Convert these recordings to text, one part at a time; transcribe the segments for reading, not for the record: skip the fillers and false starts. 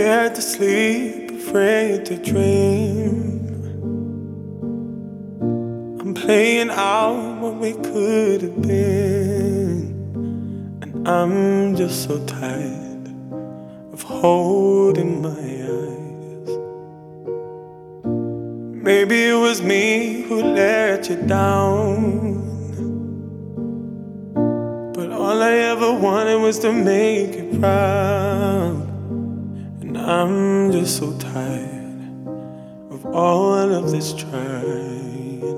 Scared to sleep, afraid to dream. I'm playing out what we could have been, and I'm just so tired of holding my eyes. Maybe it was me who let you down, but all I ever wanted was to make you proud. And I'm just so tired of all of this trying,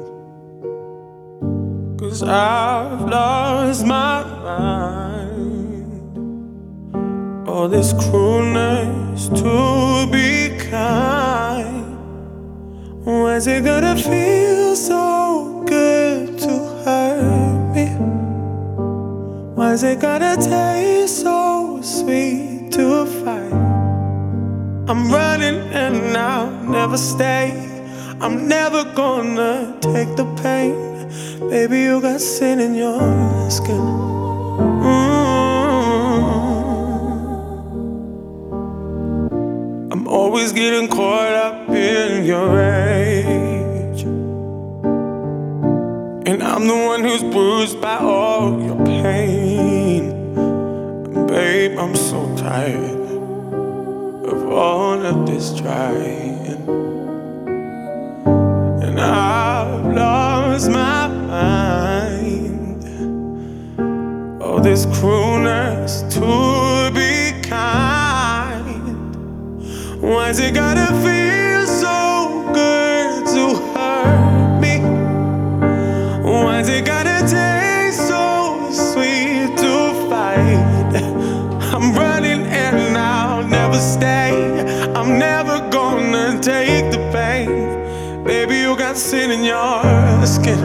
'cause I've lost my mind. All this cruelness to be kind. Why is it gonna feel so good to hurt me? Why is it gonna taste so sweet to fight? I'm running and I'll never stay. I'm never gonna take the pain. Baby, you got sin in your skin. I'm always getting caught up in your rage, and I'm the one who's bruised by all your pain. And babe, I'm so tired of all of this trying, and I've lost my mind. All this cruelness to be kind. Why is it gotta feel so good to hurt me? Why is it gotta taste so sweet to fight? I'm running and I'll never stay. I'm never gonna take the pain. Baby, you got sin in your skin.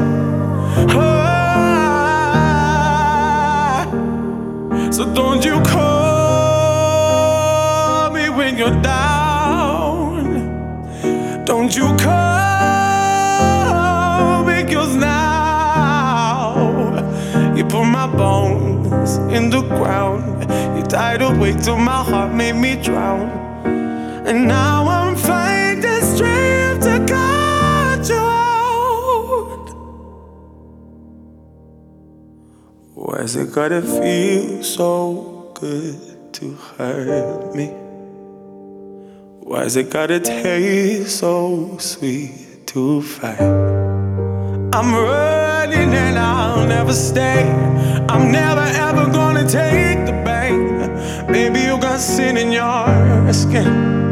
So don't you call me when you're down. Don't you call me, 'cause now you put my bones in the ground. You tied away till my heart made me drown. And now I'm finding the strength to cut you out. Why is it gotta feel so good to hurt me? Why is it gotta taste so sweet to fight? I'm running and I'll never stay. I'm never ever gonna take the bait. Baby, you got sin in your skin.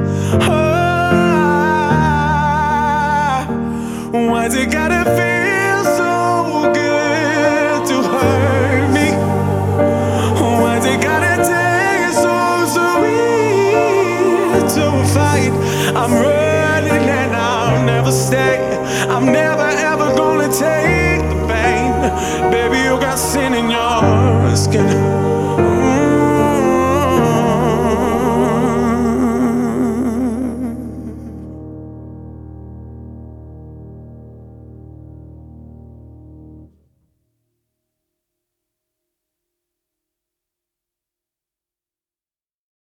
Why is it gotta feel so good to hurt me? Why is it gotta taste so sweet to fight? I'm running and I'll never stay. I'm never ever gonna take the pain. Baby, you got sin in your skin.